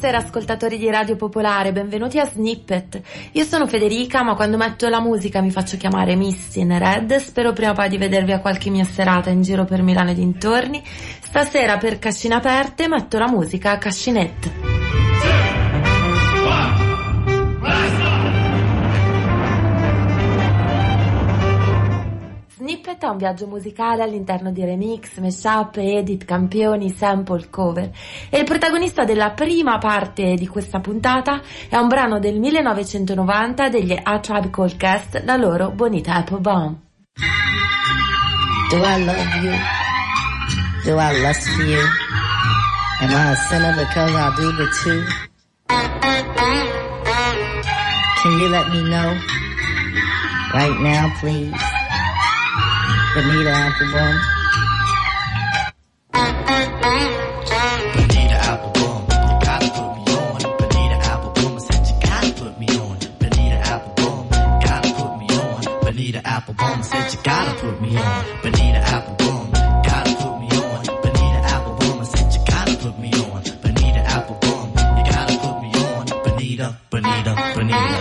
Buonasera ascoltatori di Radio Popolare, benvenuti a Snippet. Io sono Federica, ma quando metto la musica mi faccio chiamare Missy in Red. Spero prima o poi di vedervi a qualche mia serata in giro per Milano e dintorni. Stasera per Cascine Aperte metto la musica a Cascinette. Snippet è un viaggio musicale all'interno di remix, mashup, edit, campioni, sample, cover. E il protagonista della prima parte di questa puntata è un brano del 1990 degli A Tribe Called Quest, la loro Bonita Apple Bomb. Do I love you? Do I lust for you? Am I a sinner because I do the two? Can you let me know? Right now, please. Bonita Applebum. Bonita Applebum, you gotta put me on. Bonita Applebum, I said you gotta put me on. Bonita Applebum, gotta put me on. Bonita Applebum, I said you gotta put me on. Bonita Applebum, gotta put me on. Bonita Applebum, I said you gotta put me on. Bonita Applebum, you gotta put me on. Bonita, Bonita, Bonita.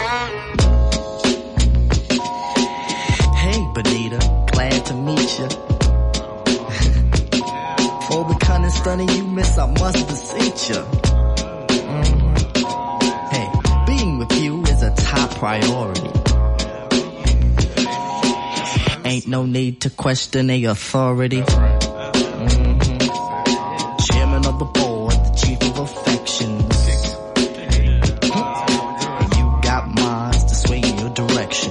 Hey, Bonita. Glad to meet you. For the kind of stunning you miss, I must beseech you. Hey, being with you is a top priority. Ain't no need to question the authority. Chairman of the board, the chief of affections. You got minds to swing in your direction.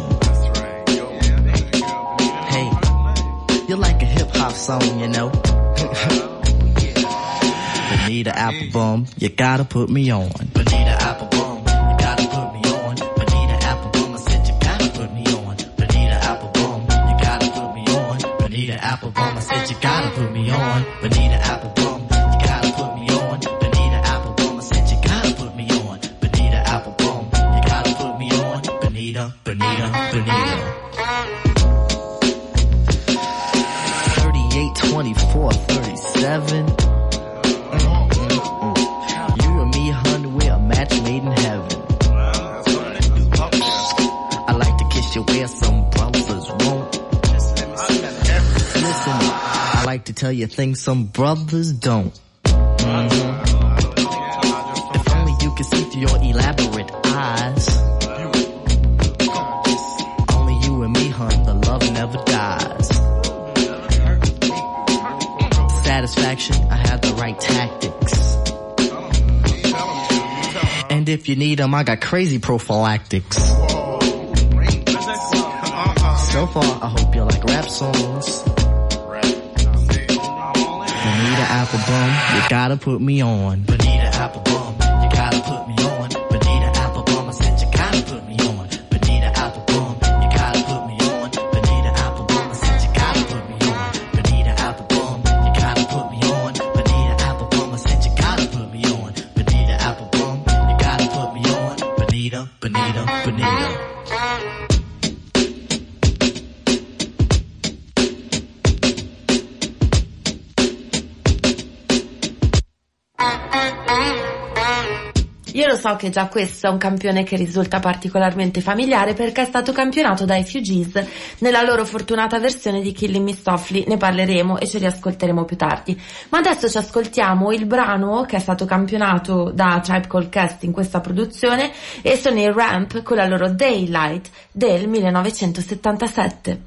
You're like a hip-hop song, you know. Bonita Applebum, you gotta put me on. Bonita Applebum, you gotta put me on. Bonita Applebum, I said you gotta put me on. Bonita Applebum, you gotta put me on. Bonita Applebum, I said you gotta put me on. Bonita Applebum, you gotta put me on. Bonita Applebum, I said you gotta put me on. Bonita Applebum, you gotta put me on. Bonita, Bonita, Bonita. 24, 37. You and me, honey, we're a match made in heaven. I like to kiss you where some brothers won't. Listen, I like to tell you things some brothers don't. If only you could see through your elaborate eyes. Only you and me, hun, the love never dies. Satisfaction, I have the right tactics. And if you need them, I got crazy prophylactics. So far, I hope you like rap songs. Bonita Applebum, you gotta put me on. Bonita Applebum, you gotta put me on. Bonita Applebum, I said you gotta put me on. Bonita Applebum, you gotta put me on. Bonita Applebum, I said you gotta put me on. Bonita Applebum, you gotta put me on. Bonita Applebum, I said you gotta put me on. Bonita Applebum, you gotta put me on. Bonita, Bonita, Bonita. Io lo so che già questo è un campione che risulta particolarmente familiare perché è stato campionato dai Fugees nella loro fortunata versione di Killing Me Softly. Ne parleremo e ce li ascolteremo più tardi. Ma adesso ci ascoltiamo il brano che è stato campionato da Tribe Called Quest in questa produzione e sono i Ramp con la loro Daylight del 1977.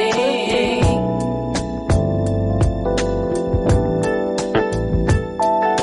Awakening.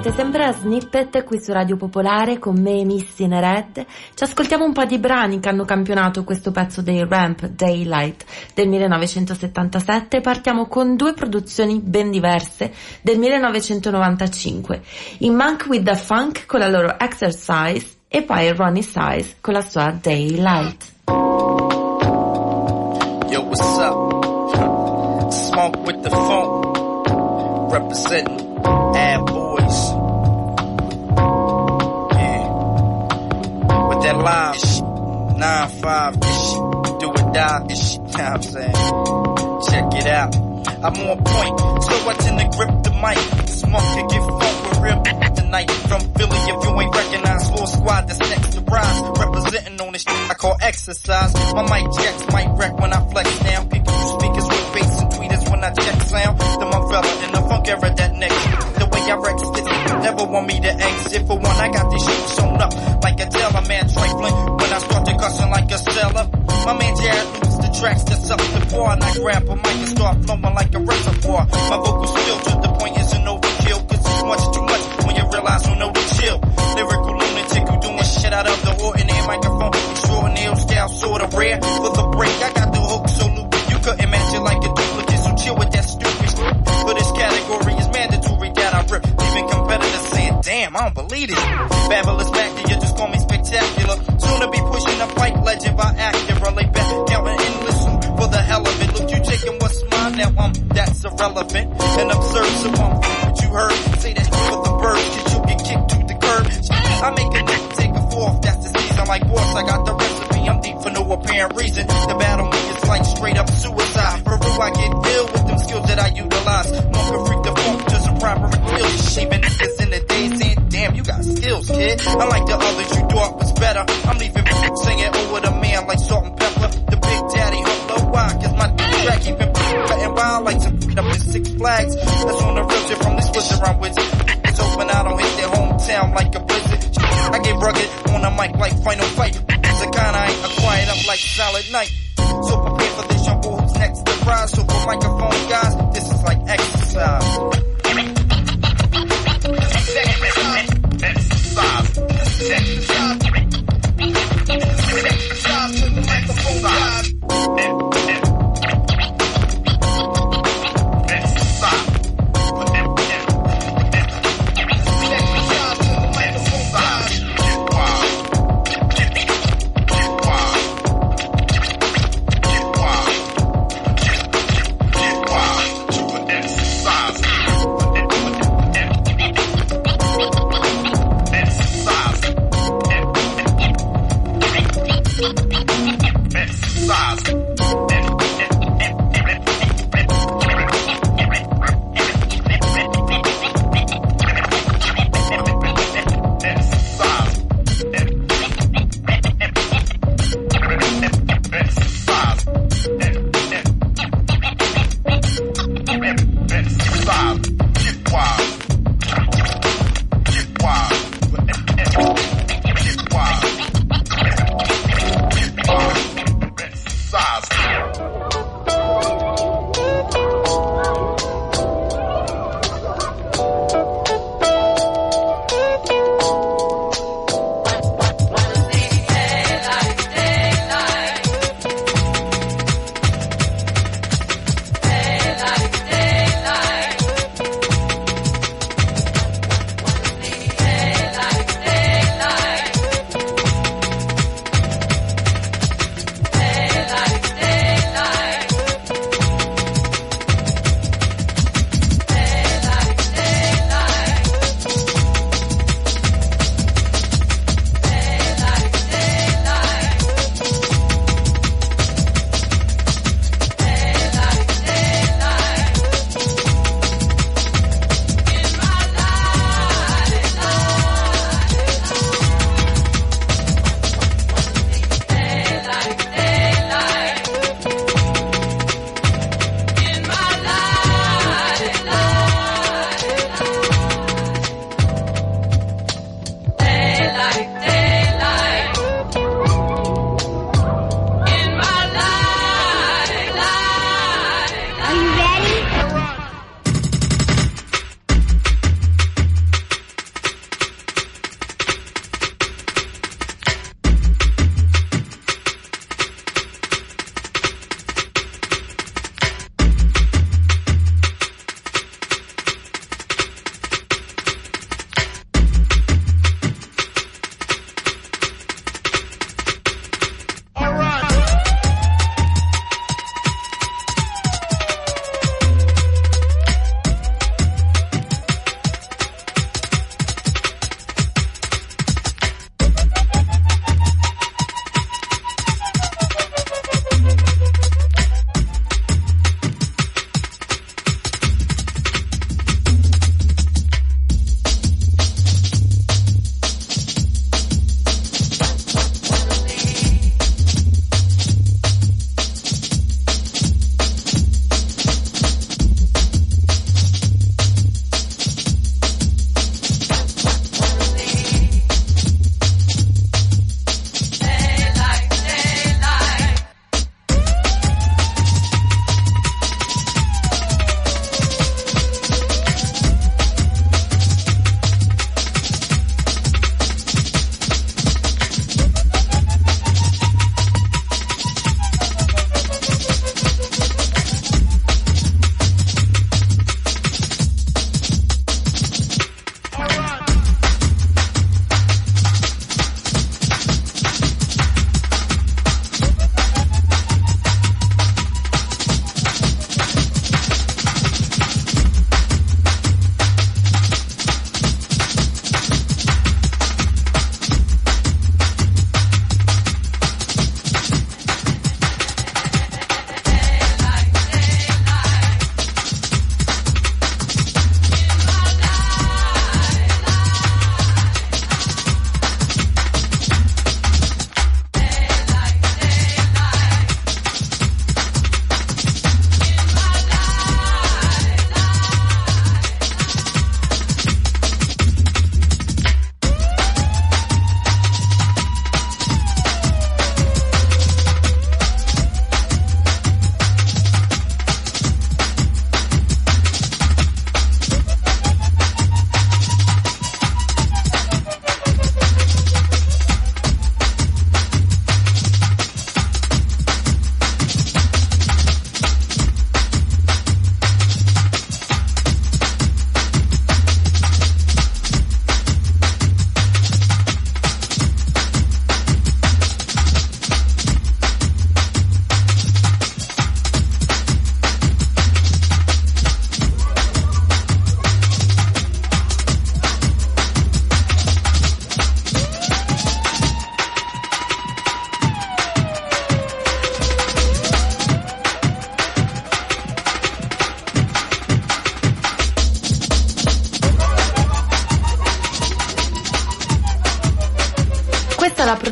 Siete sempre a Snippet qui su Radio Popolare con me Missy in Red. Ci ascoltiamo un po' di brani che hanno campionato questo pezzo dei Ramp, Daylight, del 1977. Partiamo con due produzioni ben diverse del 1995. I Monk with the Funk con la loro Exercise e poi Ronnie Size con la sua Daylight. Yo, what's up? Smoke with the funk, representing Ad Boys. Yeah. With that live shit, 9-5 this shit, do or die this shit, you know what I'm saying? Check it out. I'm on point, so I tend to grip the mic. Smoke can get funk with real tonight. From Philly, if you ain't recognize, Law Squad that's next to Rise. Representing on this shit I call exercise. My mic checks might wreck when I flex down. People use speakers with bass and tweeters when I check sound. The Mavella in the funk era that next. The way I wreck spits, never want me to exit. For one, I got this shit sewn up like a teller man trifling. When I start to cussing like a seller, my man Jared loses the tracks that's up the bar. And I grab a mic and start flowing like a reservoir. My vocals feel to the point it's an overkill. Cause it's much too much when you realize who know to chill. Lyrical lunatic who doing shit out of the ordinary. Microphone extraordinary style sorta rare. For the break, I got the hook so loopy you couldn't match it like a duplicate. So chill with that stupid shit. For this category is mandatory that I rip. Even competitors saying, damn, I don't believe it. Fabulous back to you, just call me spectacular. Soon to be pushing a fight legend by Acura. Lay back, counting endless for the hell of it. Look, you taking what's mine now, that's irrelevant and absurd. So what you heard, say that for the birds, cause you get kicked to the curb. I make a neck take a fourth, that's the season. Like boss, I got the recipe, I'm deep for no apparent reason. The battle me is like straight up suicide. For real, I get ill with them skills that I utilize. Monk can freak the funk to some proper appeal. Shaving niggas in the day saying, damn, you got skills, kid. Unlike the others you thought was better. I'm leaving singing over the man like Salt and Pepper. The Big Daddy, hello, why? Cause my track even cutting wild like some up in Six Flags. That's on the real shit from this wizard I'm with. It's open, I don't hit their hometown like a blizzard. I get rugged on the mic like Final Fight. It's the kind I ain't quiet up like Silent Night. So prepare for this young boy who's next to rise. So for microphone guys, this is like exercise. Size.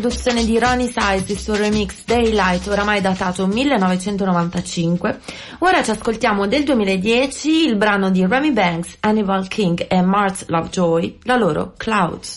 produzione di Ronnie Size, il suo remix Daylight, oramai datato 1995. Ora ci ascoltiamo del 2010 il brano di Remy Banks, Hannibal King e Mars Lovejoy, la loro Clouds.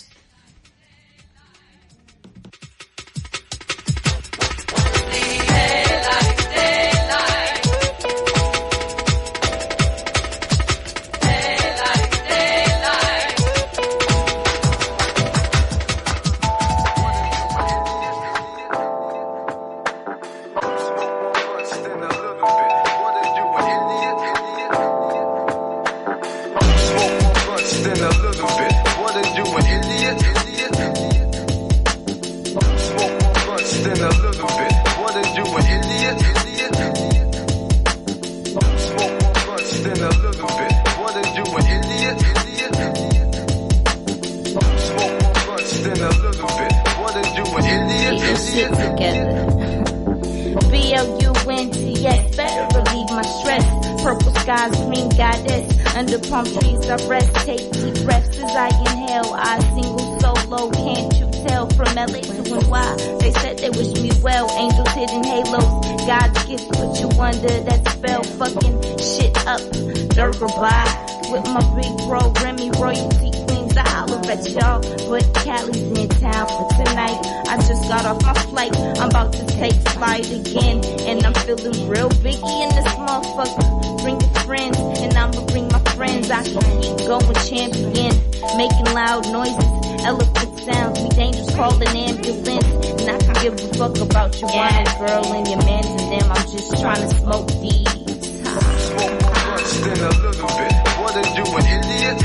Under palm trees I rest, take deep breaths as I inhale. I single solo, can't you tell? From LA to NY, they said they wish me well. Angels hidden halos, God's gift, but you wonder that spell fucking shit up. Durga bye, with my big bro Remy royalty queens. I holler at y'all, but Cali's in town for tonight. I just got off my flight, I'm about to take flight again, and I'm feeling real biggie in this motherfucker. Bring your friends, and I'ma bring my friends. I can keep going champion, making loud noises, elephant sounds, me dangerous, call an ambulance. And I can give a fuck about your wild girl and your mans and them. I'm just trying to smoke these. Smoke more blunts than a little bit. What are you, an idiot?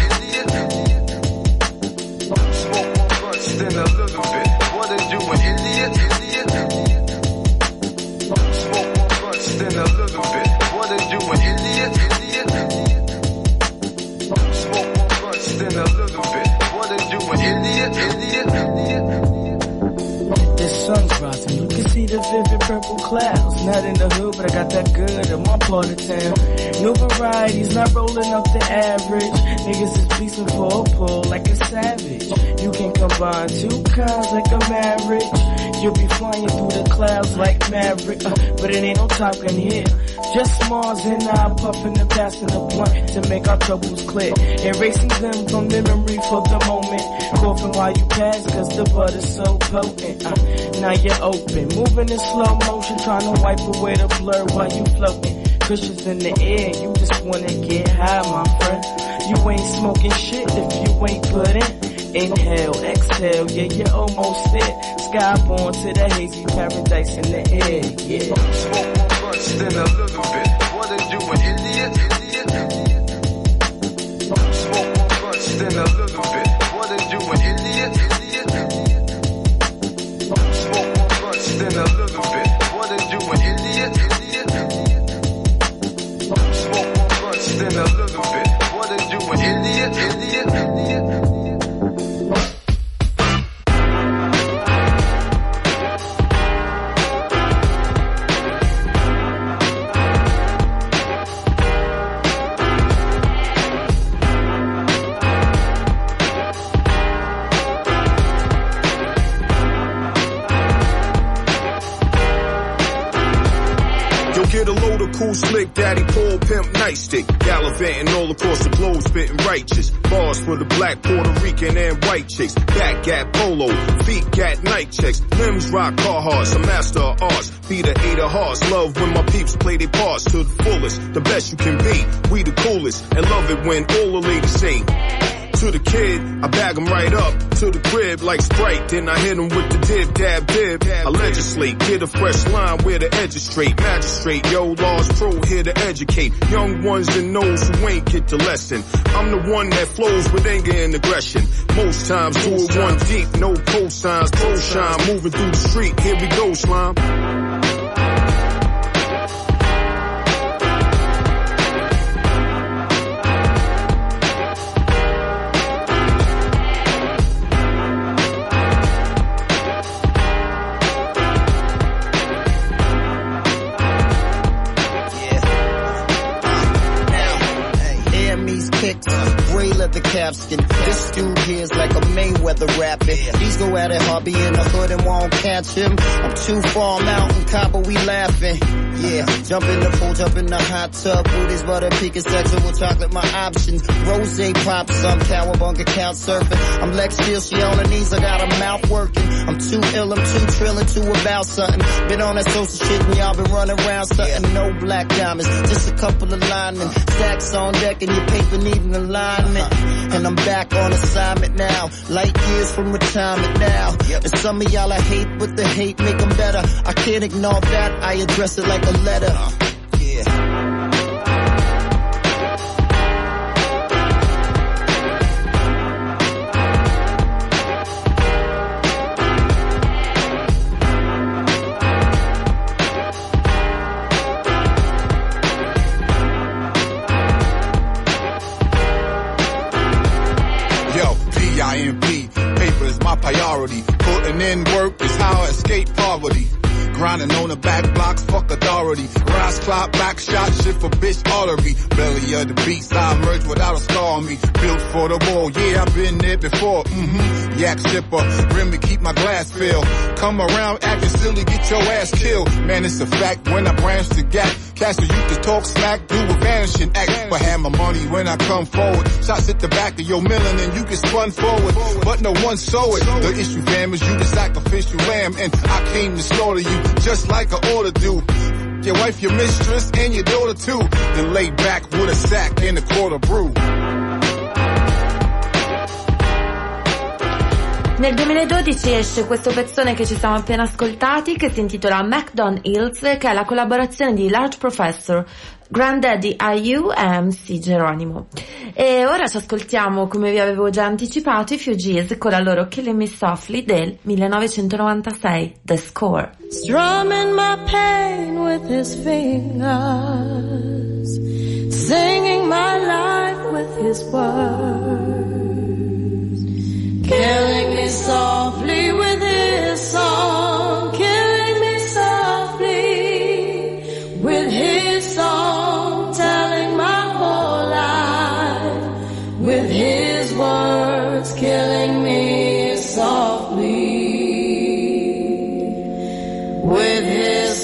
Smoke more blunts than a little bit. What are you, an idiot? Smoke more blunts than a little bit. What are you, an idiot? Smoke more blunts than a little bit. What are you, an idiot? The sun's rising, you can see the vivid purple clouds. Not in the hood, but I got that good in my part of town. New varieties, not rolling up the average. Niggas is beastin' for a pull like a savage. You can combine two kinds like a marriage. You'll be flying through the clouds like Maverick, but it ain't no Top Gun here. Just Mars and I puffin' and passing the blunt to make our troubles clear. Erasing them from memory for the moment. Coughing while you pass cause the butter's so potent. Now you're open, moving in slow motion, trying to wipe away the blur while you floating. Cushions in the air, you just wanna get high, my friend. You ain't smoking shit if you ain't put in. Inhale, exhale, yeah, you're almost there. Skyborn to the hazy paradise in the air, yeah. Smoke more blunts than a little bit. What are you, an idiot? Smoke more blunts than a little bit. What are you, an idiot? Smoke more blunts than a little bit. What are you, an idiot? Smoke more blunts than a little bit. What are you, an idiot? Get a load of cool slick, daddy pull pimp nightstick. Gallivanting all across the globe, spitting righteous bars for the black, Puerto Rican and white chicks. Back at polo, feet gat night checks. Limbs rock Carhartts, a master of arts. Be the eight of hearts, love when my peeps play their parts to the fullest. The best you can be, we the coolest. And love it when all the ladies sing. To the kid, I bag him right up to the crib like Sprite. Then I hit him with the dib, dab, dib. I legislate, get a fresh line where the edge is straight. Magistrate, yo, laws pro here to educate. Young ones and those who ain't get the lesson. I'm the one that flows with anger and aggression. Most times do it one deep, no cosigns, pro shine. Moving through the street, here we go, slime. leather capskin. This dude here is like a Mayweather rapping. These go at it hard, be in the hood and won't catch him. I'm too far, I'm out in Cabo, we laughing. Yeah, jump in the pool, jump in the hot tub. Booties, butter, pecan, sexual chocolate, my options. Rosé pop, some cowabunga, couch surfing. I'm Lex Steel, she on her knees, I got her mouth working. I'm too ill, I'm too trillin', too about something. Been on that social shit and y'all been running around something. No black diamonds, just a couple of linemen. Stacks on deck and your paper needing alignment. And I'm back on assignment now. Light years from retirement now. And some of y'all I hate, but the hate make them better. I can't ignore that, I address it like a letter. Paper is my priority. Putting in work is how I escape poverty. Grinding on the back blocks, fuck authority. Rise, clock, back shot, shit for bitch artery. Belly of the beast, I emerge without a scar on me. Built for the wall, yeah, I've been there before. Yak shipper, rim to keep my glass filled. Come around acting silly, get your ass killed. Man, it's a fact when I branch the gap. Catch the youth to talk smack, do a vanishing act. But have my money when I come forward. Shots at the back of your million and you get spun forward. But no one saw it. The issue, fam, is you the sacrificial lamb. And I came to slaughter you just like I ought to do. Your wife, your mistress, and your daughter too. Then lay back with a sack and a quart of brew. Nel 2012 esce questo pezzone che ci siamo appena ascoltati, che si intitola MacDon Hills, che è la collaborazione di Large Professor, Granddaddy IU e MC Geronimo. E ora ci ascoltiamo, come vi avevo già anticipato, i Fugees con la loro Killing Me Softly del 1996, The Score. Strumming my pain with his fingers, singing my life with his words, killing me softly with his song, killing me softly with his song, telling my whole life with his words, killing me softly with his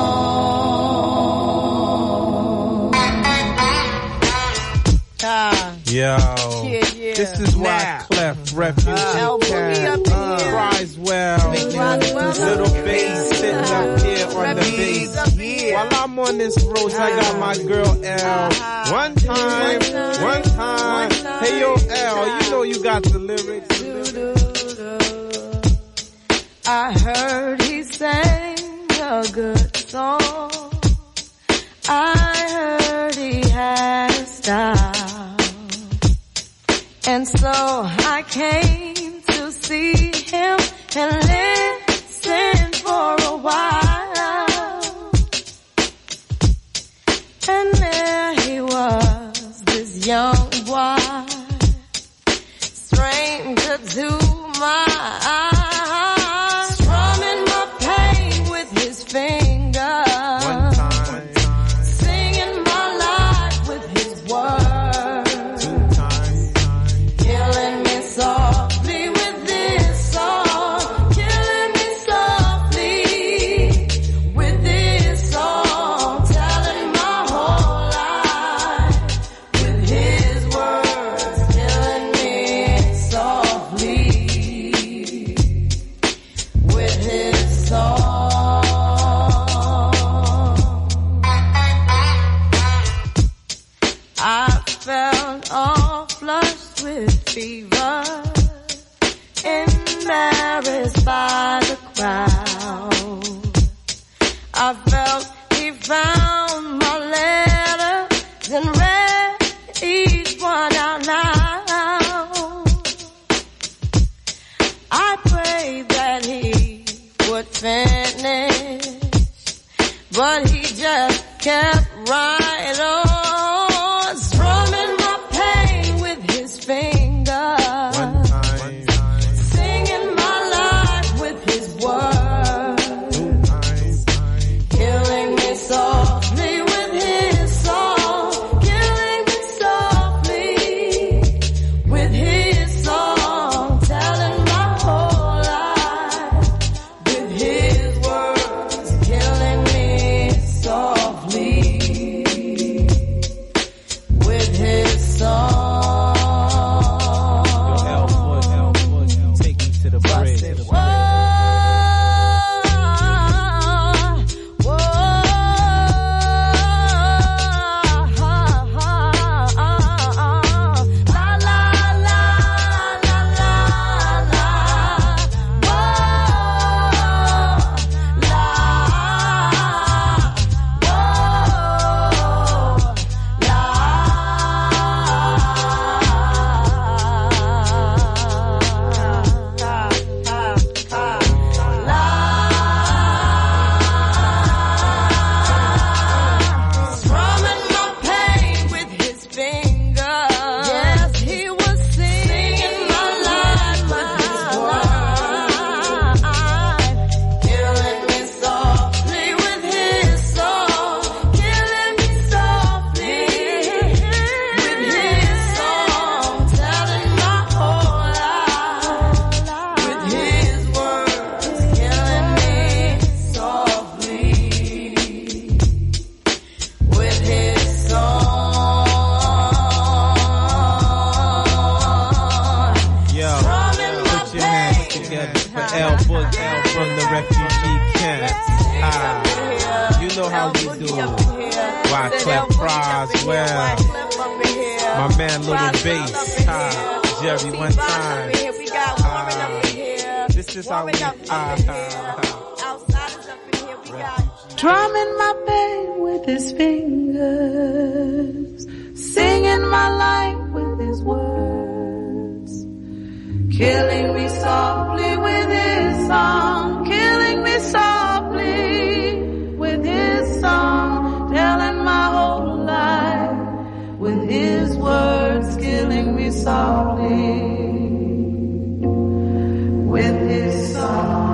song. Yo, this is why Clef Refugee Criswell, little bass sitting up here on the bass. While I'm on this road, I got my girl L. One time. Hey yo L, you know you got the lyrics. I heard he sang a good song. I heard he had a style. And so I came to see him and listen for a while. And there he was, this young boy, stranger to my eyes, strumming my pain with his fingers. One time. Singing my life with his words. Two times. Killing me softly with this song. Killing me softly with this song. Telling my whole life with his words. Killing me softly with his song. I felt all flushed with fever, embarrassed by the crowd. I felt he found my letters and read each one out loud. I prayed that he would finish, but he just kept right on, strumming my pain with his fingers. One time. Singing my life with his words. Two times. Killing me softly with his song. Killing me softly Wyclef Croswell, my man Little Bass, Jerry one time. This is how we drumming my pain with his fingers, singing my life with his words, killing me softly with his song, killing me softly with his song, telling my whole life with his words, killing me softly with his song.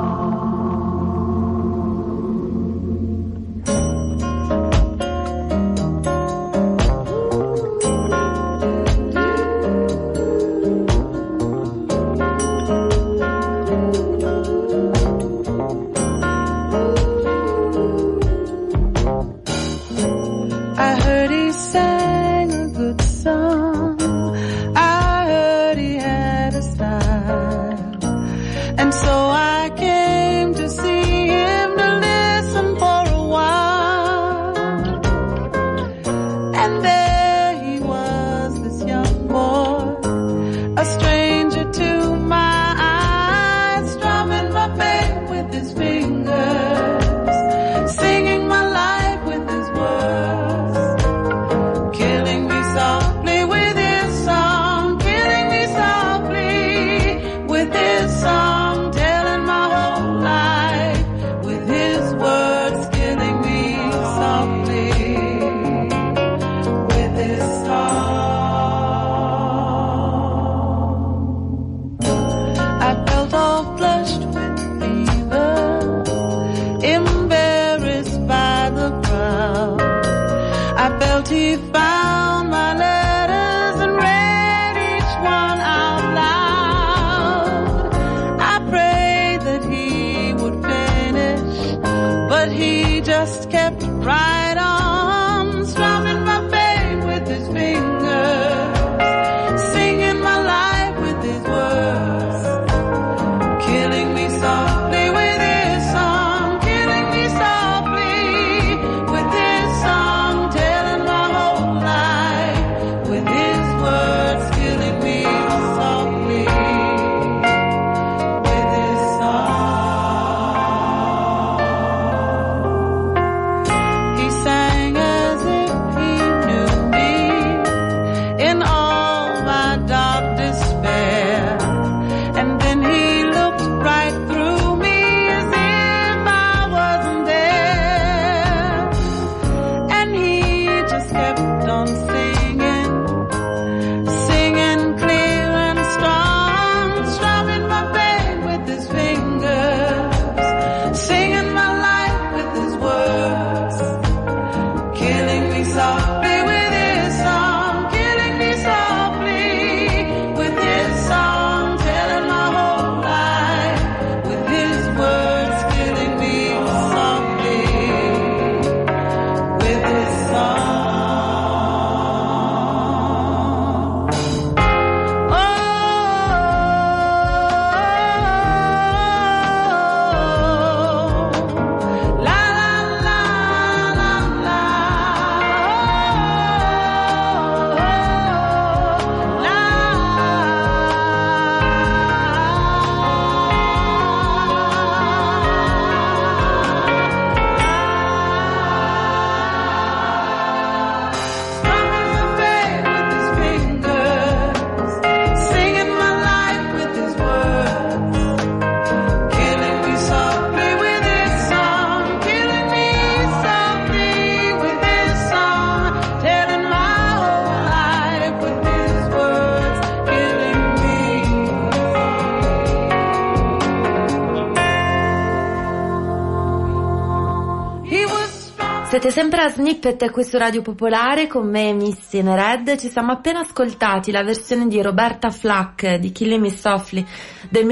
Siete sempre a Snippet qui su Radio Popolare con me Missy in Red. Ci siamo appena ascoltati la versione di Roberta Flack di Killing Me Softly del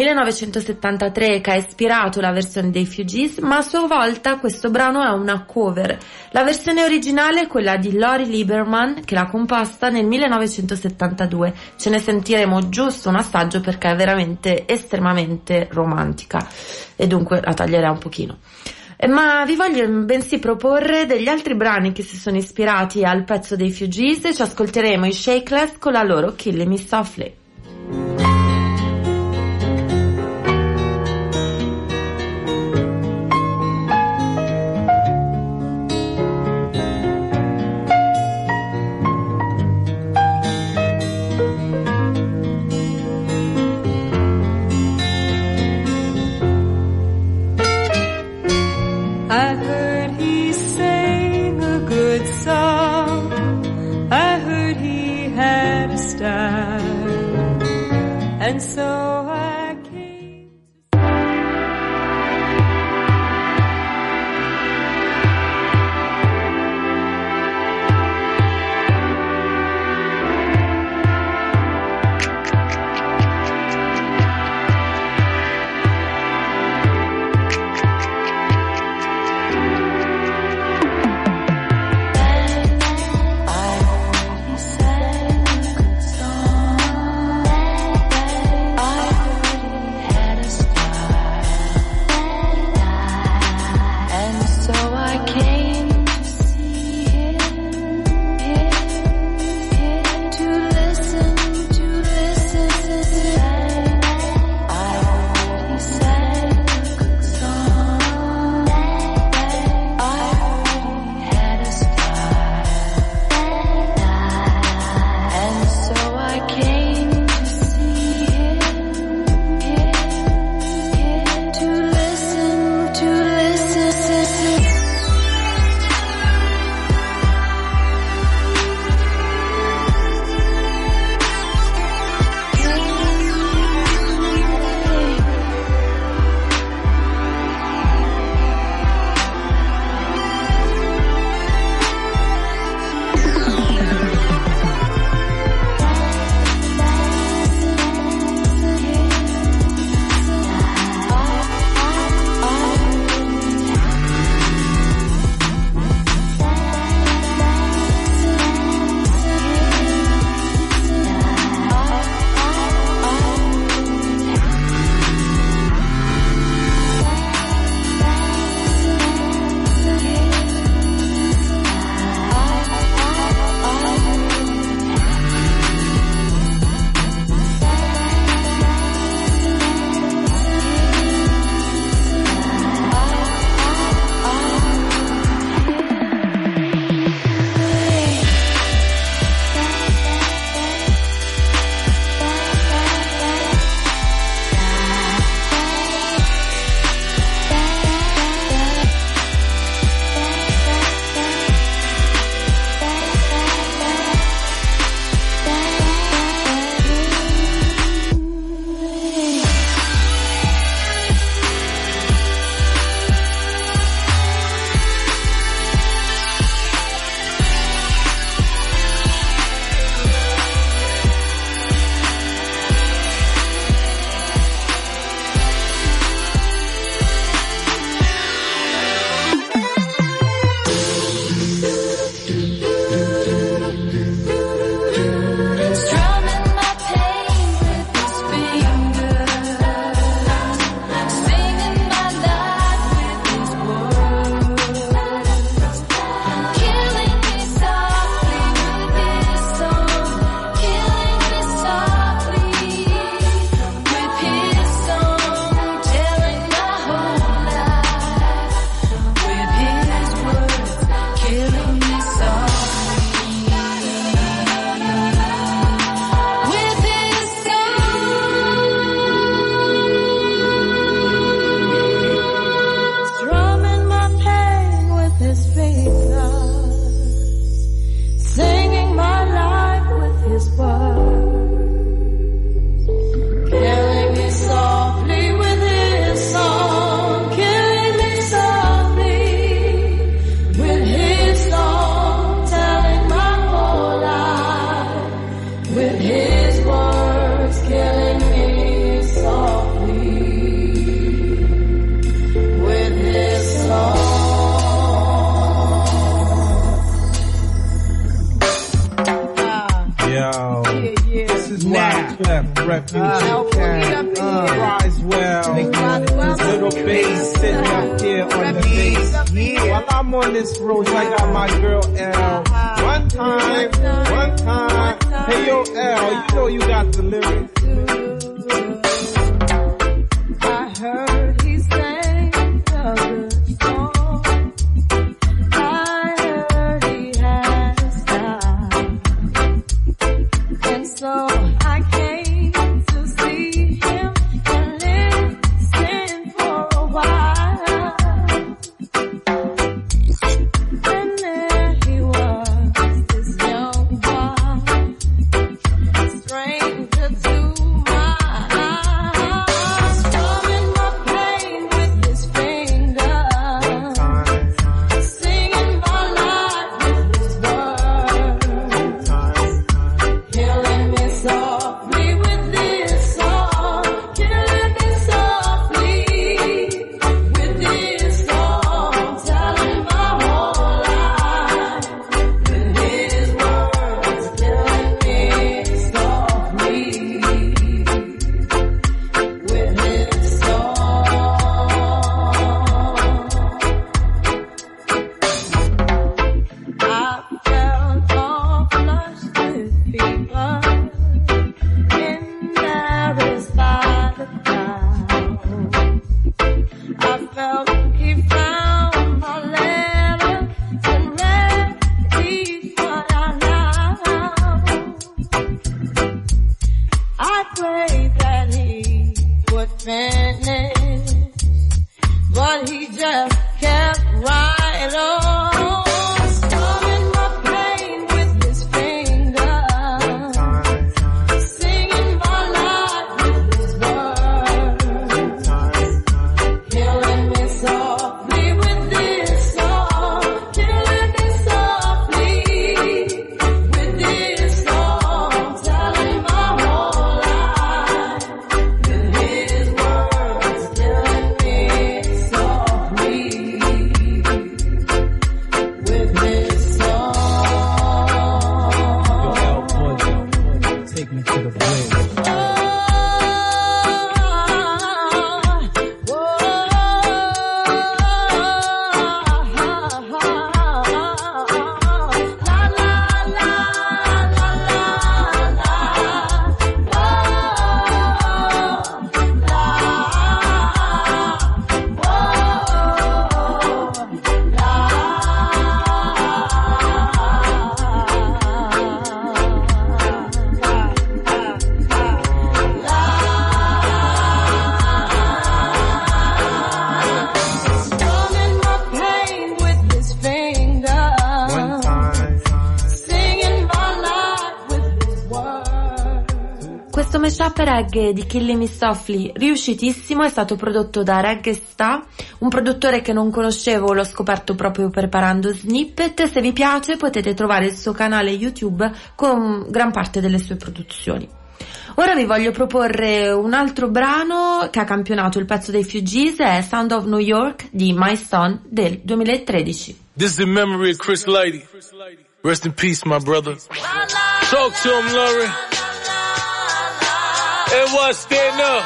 1973 che ha ispirato la versione dei Fugees, ma a sua volta questo brano è una cover. La versione originale è quella di Lori Lieberman che l'ha composta nel 1972. Ce ne sentiremo giusto un assaggio perché è veramente estremamente romantica e dunque la taglierei un pochino. Ma vi voglio bensì proporre degli altri brani che si sono ispirati al pezzo dei Fugees e ci ascolteremo i Shakeless con la loro Killing Me Softly. I heard he sang a good song. I heard he had a style. And so I came Roswell, little bass sitting up here on the bass. While I'm on this road, I got my girl L. One time. Hey yo L, you know you got the lyrics. I heard he sang a good song. I heard he had a style. And so I came to see him and listen for a while. And there he was, this young boy, stranger to my eyes, strumming my pain with his fingers, singing my life with his words, killing me softly with this song, killing me softly with this song, telling my whole life with his words, killing me softly with his song. I felt all flushed with fever, embarrassed by the crowd. I felt he found my letter and read each one out loud. I prayed that he would finish, but he just kept right on, strumming my pain with his fingers, singing my life with his words, killing me softly with this song, killing me softly with this song, telling my whole life with his words, killing me softly with his song. Take me to the bridge. Strumming my pain with his fingers, singing my life with his words. Questo mashup reggae di Killing Me Softly, riuscitissimo, è stato prodotto da Reggae Sta, un produttore che non conoscevo, l'ho scoperto proprio preparando Snippet. Se vi piace potete trovare il suo canale YouTube con gran parte delle sue produzioni. Ora vi voglio proporre un altro brano che ha campionato il pezzo dei Fugees, è Sound of New York di My Son del 2013. This is in memory of Chris Lighty. Rest in peace, my brother. Talk to him, Laurie. NY, stand up.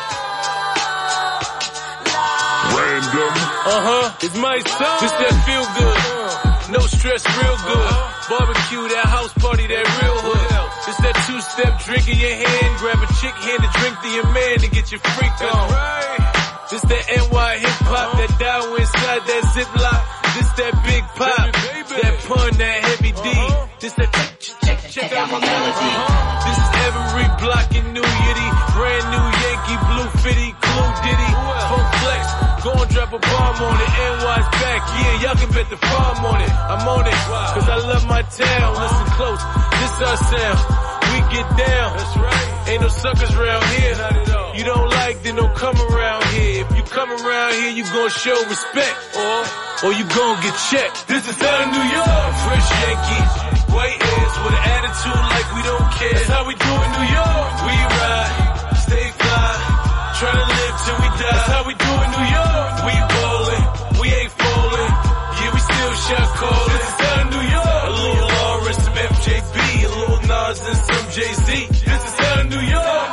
Random. It's my son. This that feel good. No stress, real good. Barbecue, that house party, that real hood. It's that two-step drink in your hand. Grab a chick, hand a drink to your man to get your freak on. This that NY hip-hop, that dial inside that ziplock. This that big pop, that pun, that heavy D. This that check out my melody. This is every block in New Yiddy. Brand new Yankee, blue fitty, clue ditty. Funk flex, go and drop a bomb on it. NY's back, yeah, y'all can bet the farm on it. I'm on it, cause I love my town. Listen close, this our sound. We get down, that's right. Ain't no suckers around here. You don't like, then don't come around here. If you come around here, you gon' show respect. Or you gon' get checked. This is out of New York. Fresh Yankees, white hairs with an attitude like we don't care. That's how we do in New York. We ride, stay fly, tryna live till we die. That's how we do in New York. We ballin', we ain't fallin'. Yeah, we still shot callin'. This is out of New York. A little Lawrence, some FJB, a little Nas and some Jay-Z. This is out of New York.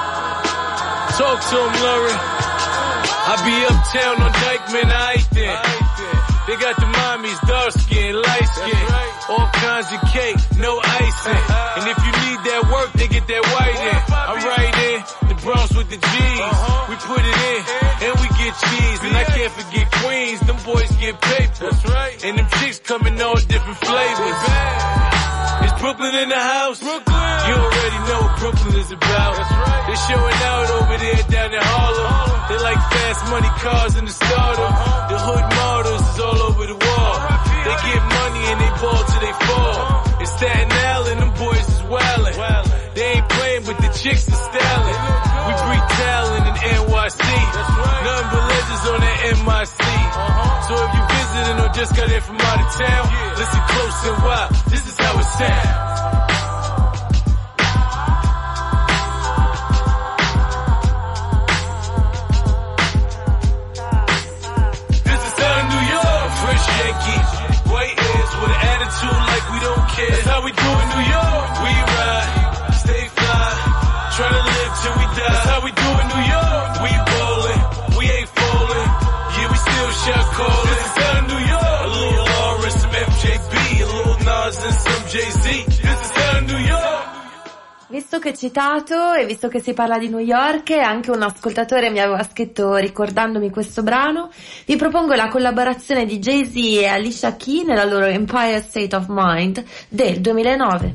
Talk to him, Laurie. I be uptown on Dykeman, I ain't there. getting paper. That's right. And them chicks come in all different flavors. It's Brooklyn in the house. Brooklyn. You already know what Brooklyn is about. That's right. They're showing out over there down in Harlem. They like fast money cars in the stardom. The hood martyrs is all over the wall. They get money and they ball till they fall. In Staten Island, them boys is wildin'. They ain't playing, but the chicks are styling. We breed talent in NYC. Nothing but legends on that MIC. So if you visiting or just got in from out of town, listen close and wild. This is how it sounds. White airs with an attitude like we don't care. That's how we do in New York. We ride, stay fly, try to live till we die. That's how we do in New York. We ballin', we ain't fallin'. Yeah, we still shot callin'. This is how New York. A little R and some MJB, a little Nas and some Jay-Z. This is how New York. Visto che è citato e visto che si parla di New York, anche un ascoltatore mi aveva scritto ricordandomi questo brano, vi propongo la collaborazione di Jay-Z e Alicia Keys nella loro Empire State of Mind del 2009.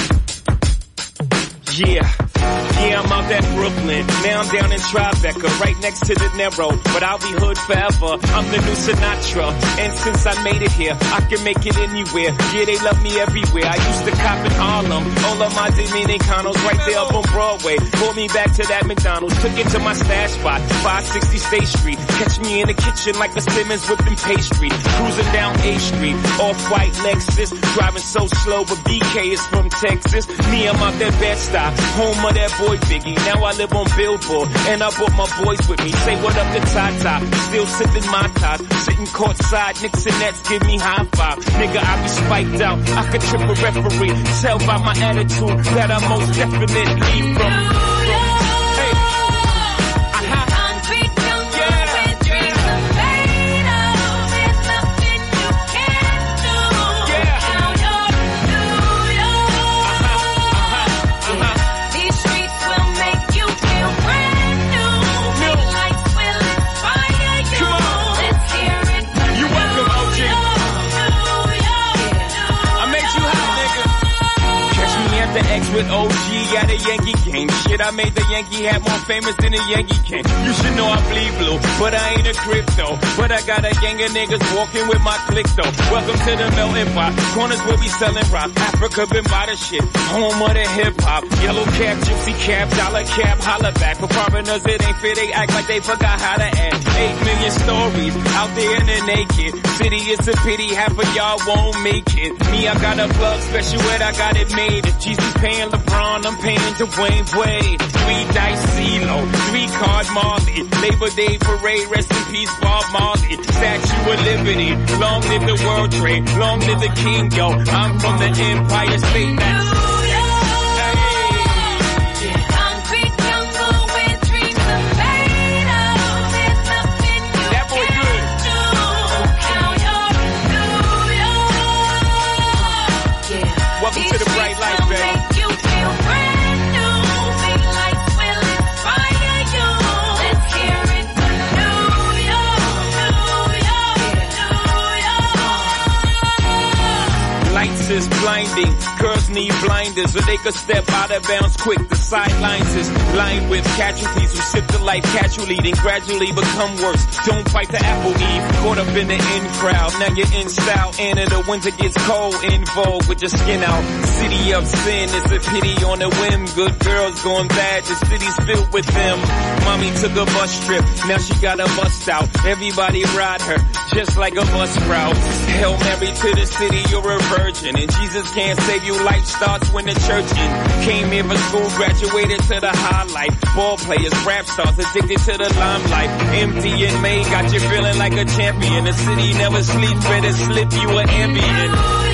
Yeah, I'm out at Brooklyn. Now I'm down in Tribeca, right next to the Narrow. But I'll be hood forever. I'm the new Sinatra. And since I made it here, I can make it anywhere. Yeah, they love me everywhere. I used to cop in Harlem. All of my Dominicanos right there up on Broadway. Pulled me back to that McDonald's. Took it to my stash spot, 560 State Street. Catch me in the kitchen like a Simmons whipping pastry. Cruising down A Street, off-white Lexus. Driving so slow, but BK is from Texas. Me, I'm out that Bed-Stuy, home of that boy Biggie. Now I live on Billboard, and I brought my boys with me. Say what up to Tata, still sipping my top. Sitting courtside, Knicks and Nets give me high five. Nigga, I be spiked out, I could trip a referee. Tell by my attitude that I most definitely from with OG at a Yankee game. Shit, I made the Yankee hat more famous than the Yankee can. You should know I bleed blue, but I ain't a crypto. But I got a gang of niggas walking with my click though. Welcome to the melting pot. Corners where we selling rock. Africa been by the shit. Home of the hip hop. Yellow cap, gypsy cap, dollar cap, holla back. For foreigners it ain't fair, they act like they forgot how to act. 8 million stories out there in the naked city. It's a pity half of y'all won't make it. Me, I got a plug special ed, I got it made. If Jesus paying LeBron, I'm paying Dwayne Wade. 3 dice CeeLo, 3 card Marley. Labor Day parade, rest in peace Bob Marley. Statue of Liberty, long live the World Trade, long live the King, yo. I'm from the Empire State. Welcome to the bright light, baby. Lights is blinding, girls need blinders so they could step out of bounds quick. The sidelines is lined with casualties who sip the life casually, then gradually become worse. Don't fight the apple eve, caught up in the in crowd. Now you're in style, and in the winter gets cold, in vogue with your skin out. City of sin, it's a pity on a whim. Good girls going bad, the city's filled with them. Mommy took a bus trip, now she got a bust out. Everybody ride her, just like a bus route. Hail Mary to the city, you're a virgin. And Jesus can't save you, life starts when the church in. Came here for school, graduated to the highlight. Ball players, rap stars, addicted to the limelight. Empty and May got you feeling like a champion. The city never sleeps, better slip you an ambient.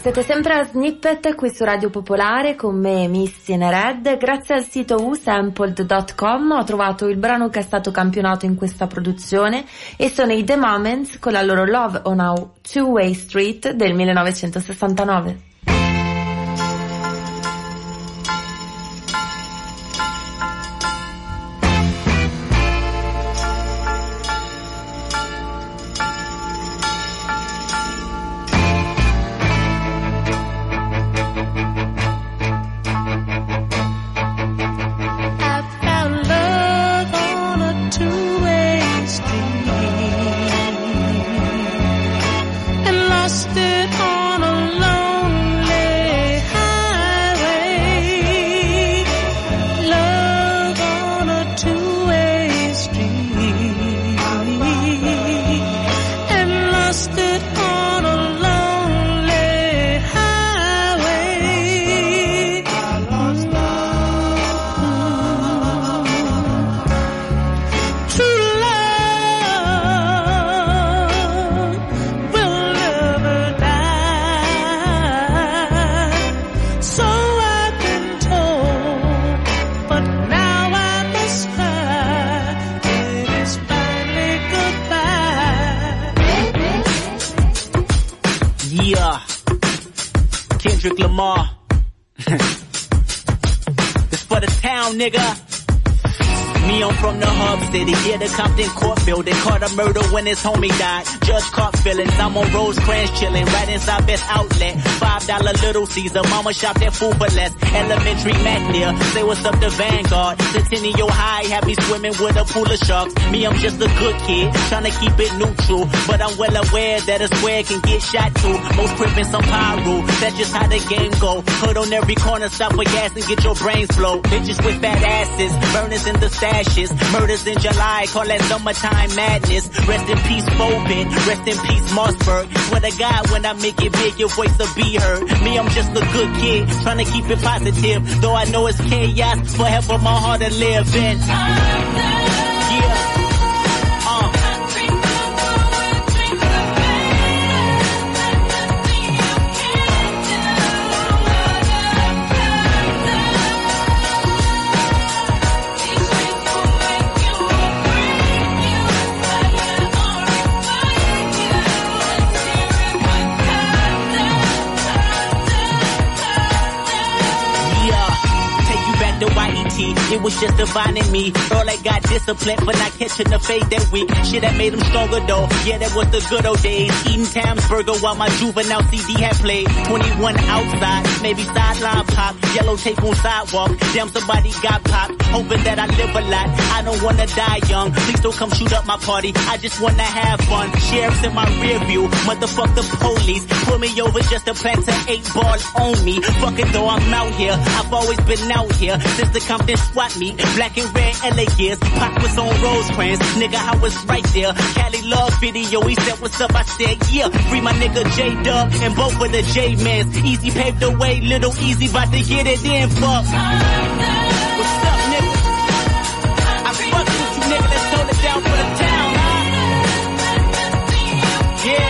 Siete sempre a Snippet qui su Radio Popolare con me, Missy e Red. Grazie al sito usampled.com ho trovato il brano che è stato campionato in questa produzione e sono i The Moments con la loro Love on Our Two-Way Street del 1969. Kendrick Lamar. This for the town, nigga. Me, I'm from the hub city, yeah, the Compton court building. Caught a murder when his homie died. Judge caught feelings. I'm on Rosecrans chilling, right inside Best Outlet. $5 Little Caesar, mama shopped at Food for Less. Elementary Mac near, say what's up to Vanguard. Centennial High, have me swimming with a pool of sharks. Me, I'm just a good kid, trying to keep it neutral. But I'm well aware that a square can get shot too. Most crippin' some pyro, that's just how the game go. Hood on every corner, stop for gas and get your brains blow. Bitches with fat asses, burners in the stashes. Murders in July, call that summertime madness. Rest in peace, Bobin. Rest in peace, Mossberg. Swear to God, when I make it big, your voice will be heard. Me, I'm just a good kid, trying to keep it positive. Though I know it's chaos, forever my heart to live in. Yeah. It was just divine in me. All I got discipline for not catching the fade that week. Shit that made him stronger though. Yeah, that was the good old days. Eating Tam's burger while my juvenile CD had played. 21 outside, maybe sideline pop. Yellow tape on sidewalk. Damn, somebody got popped. Hoping that I live a lot. I don't wanna die young. Please don't come shoot up my party. I just wanna have fun. Sheriff's in my rear view. Motherfuck the police. Pull me over just to plant an 8-ball on me. Fuck it though, I'm out here. I've always been out here since the Compton swap me. Black and red LA gears. Pop was on Rosecrans. Nigga, I was right there. Cali Love video. He said, what's up? I said, yeah. Free my nigga J-Dub and both of the J-Mans. Easy paved the way. Little Easy about to get it in. Fuck. What's up, nigga? I fucked with you, nigga. Let's hold it down for the town, huh? Yeah.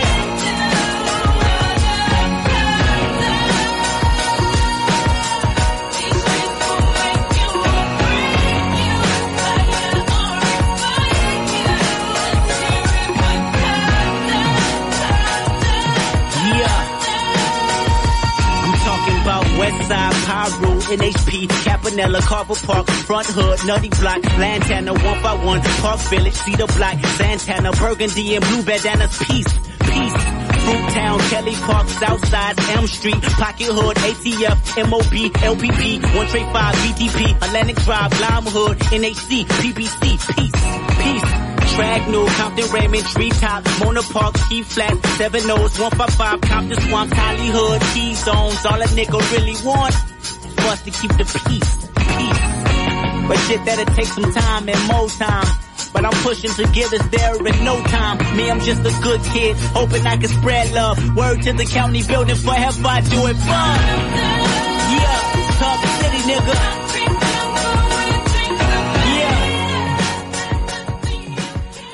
Westside, Pyro, NHP, Capanella, Carver Park, Front Hood, Nutty Block, Lantana, 151, Park Village, Cedar Block, Santana, Burgundy, and Blue Bandanas, Peace, Fruittown, Kelly Park, Southside, Elm Street, Pocket Hood, ATF, MOB, LPP, 135, BTP, Atlantic Drive, Lime Hood, NHC, PBC, Peace. Dragnell, Compton, Raymond, Treetop, Mona Park, Key Flat, 7 O's, 155, Compton Swamp, Hollywood, Key Zones. All a nigga really want for us to keep the peace. But shit, that'll take some time and more time. But I'm pushing to get us there in no time. Me, I'm just a good kid, hoping I can spread love. Word to the county building, forever I do it fun. Yeah, Talk City, nigga.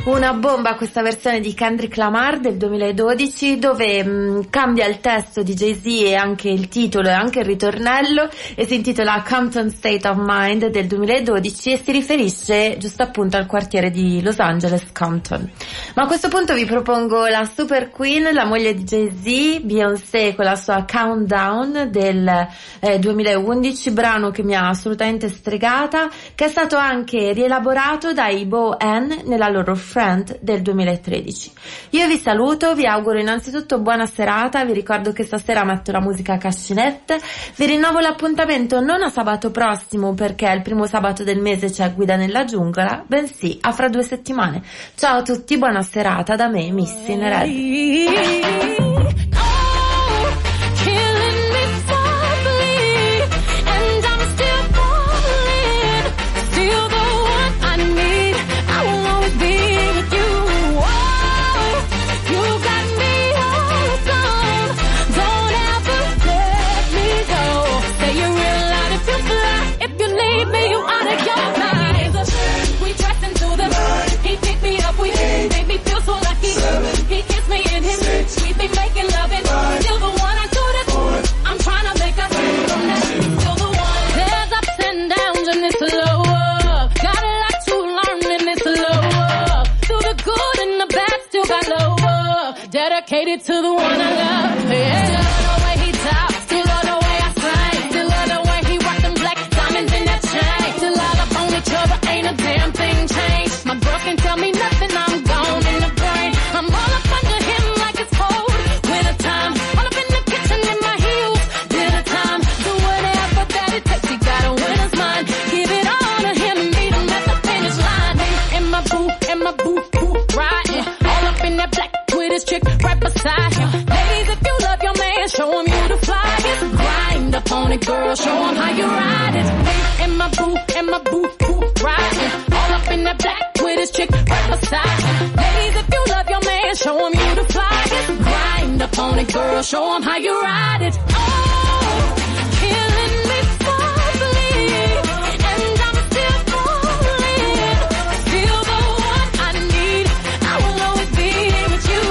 Una bomba questa versione di Kendrick Lamar del 2012, dove cambia il testo di Jay-Z e anche il titolo e anche il ritornello, e si intitola Compton State of Mind del 2012 e si riferisce giusto appunto al quartiere di Los Angeles, Compton. Ma a questo punto vi propongo la Super Queen, la moglie di Jay-Z, Beyoncé, con la sua Countdown del 2011, brano che mi ha assolutamente stregata, che è stato anche rielaborato dai Bo N nella loro Friend del 2013. Io vi saluto, vi auguro innanzitutto buona serata, vi ricordo che stasera metto la musica a cascinette, vi rinnovo l'appuntamento non a sabato prossimo perché il primo sabato del mese c'è Guida nella giungla, bensì a fra 2 settimane. Ciao a tutti, buona serata da me, Missy Nerelli. Dedicated to the one I love, yeah. Still love the way he talks, still love the way I sing, still love the way he rock them black diamonds in that chain. Still all up on each other, ain't a damn thing changed. My girl can tell me nothing, I'm gone in the brain. I'm all up under him like it's cold winter time. All up in the kitchen in my heels, dinner time. Do whatever that it takes, he gotta win his mind. Give it all to him and meet him at the finish line. And my boo, riding all up in that black with his chick right beside him. Ladies, if you love your man, show him you the flyest. Grind up on it, girl, show him how you ride it. And my boo, riding all up in that black with his chick right beside him. Ladies, if you love your man, show him you the flyest. Grind up on it, girl, show him how you ride it. Oh, killing me softly, and I'm still falling. Still the one I need, I will always be with you.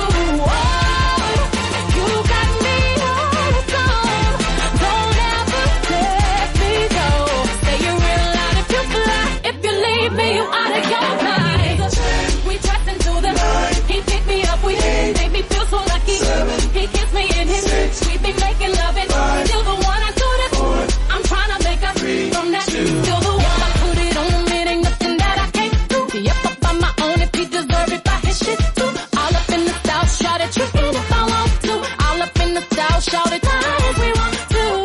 You got me hooked on, don't ever let me go. Say you're real loud if you fly, if you leave me, you out of your mind. We trapped into the night, he picked me up, we made me feel so lucky. He kissed me in his sweet, be making love it. Still the one I do this, I'm trying to make us from that. Still the one I put it on, it ain't nothing that I can't do. Yep, up on my own if he deserve it by his shit too. All up in the style, shout it, trickin' if I want to. All up in the style, shout it, as we want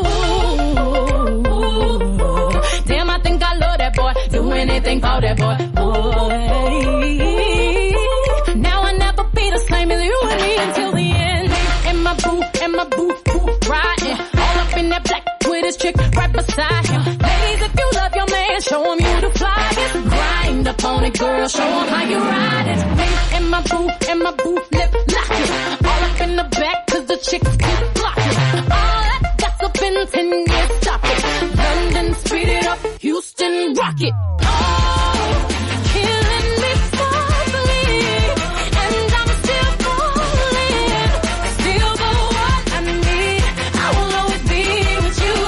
to. Damn, I think I love that boy, do anything for that boy. Now I never be the same as you and me until the end. And my boo, riding all up in that black with his chick right beside him. Ladies, if you love your man, show him you the flyest. Grind up on it, girl, show him how you ride it. And my boo, lip lock it. All up in the back, cause the chicks keep blocking. All that gossip in 10 years, stop it. London, speed it up, Houston, rock it. Oh, killing me softly, and I'm still falling. Still the one I need, I will always be with you.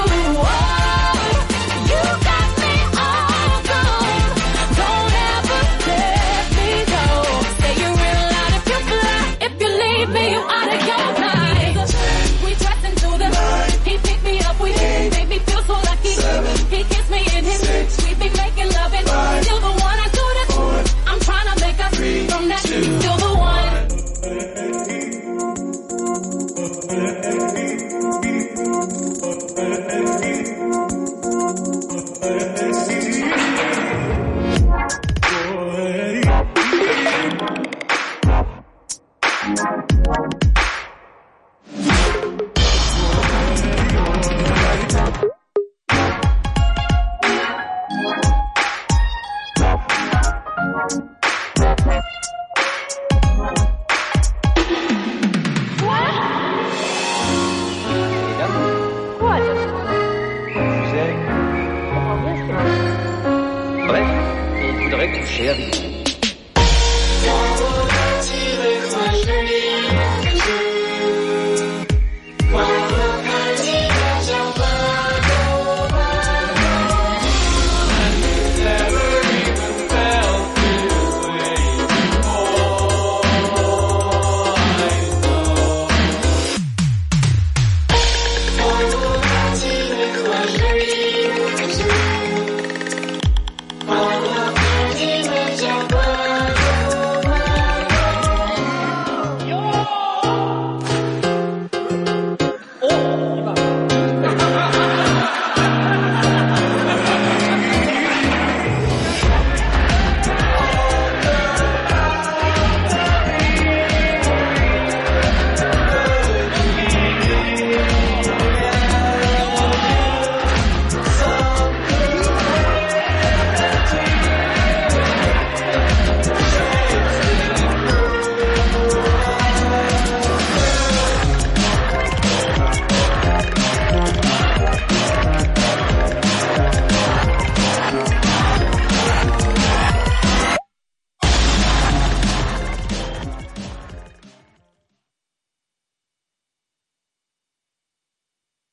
You got me all gone, don't ever let me go. Say you're real loud if you fly, if you leave me, you out of your mind. We trapped into the night, he picked me up, we made me feel so lucky. He kissed me in his sweet, be making love it. Still the one I do this, I'm trying to make us from that. Still the one. Bref, on voudrait coucher avec vous.